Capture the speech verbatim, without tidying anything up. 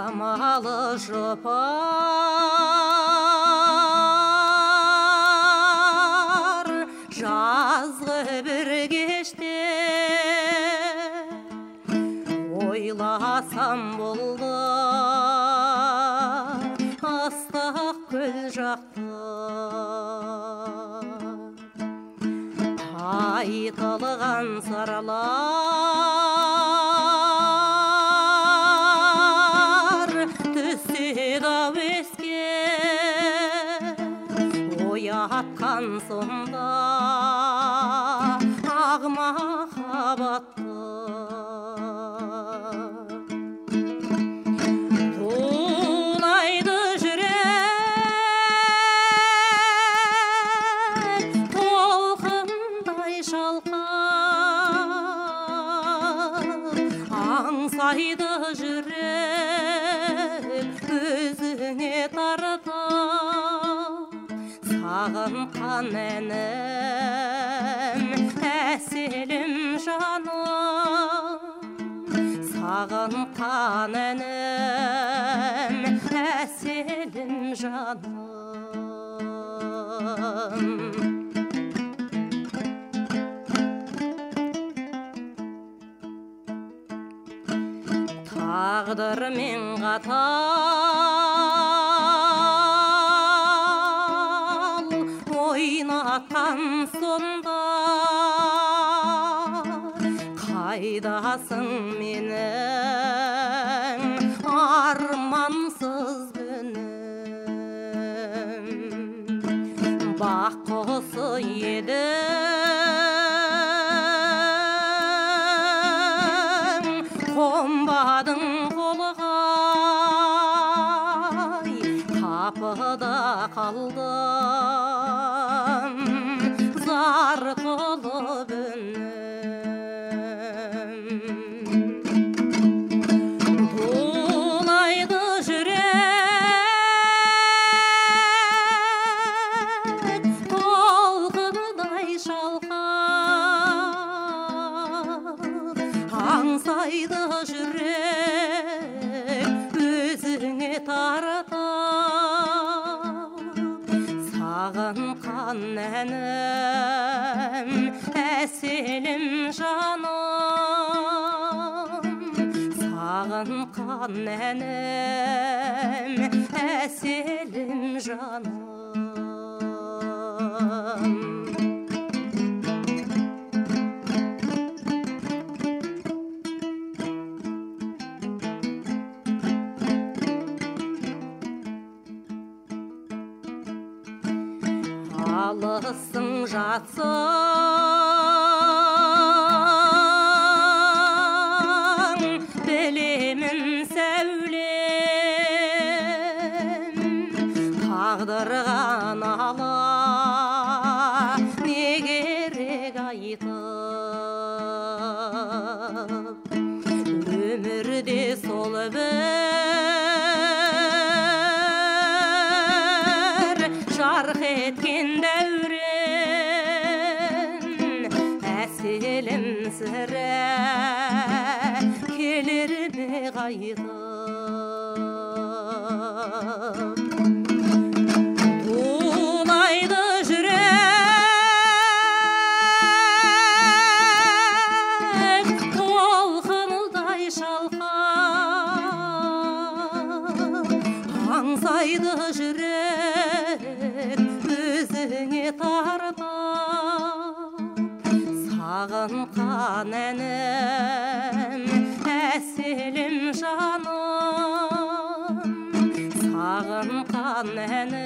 самалы жұпар жазғы бір кеште ойласам болды ыстық көл жақта айтылған сырлар түседі-ау еске оятқан сонда ақ махаббатты тулайды жүрек толқындай шалқып аңсайды жүрек өзіне тартып сағынған әнім әселім жаным сағынған әнім әселім жаным тағдырмен қатал ойнатқан сонда қайдасың менің армансыз күнім бақ құсы едің қонбадың қолға қапыда қалдым зар қылып үнім тулайды жүрек толқындай шалқып аңсайды жүрек өзіңе тартып сағынған әнім әселім жаным сағынған әнім әселім жаным алысың жатсың білемін сәулем тағдырған ала не керек айтып өмірде сол бір жарқ еткен дәурен әселім сірә келер ме қайтып тулайды жүрек толқындай шалқып аңсайды жүрек өзіңе тартып сағынған әнім әселім жаным сағынған әнім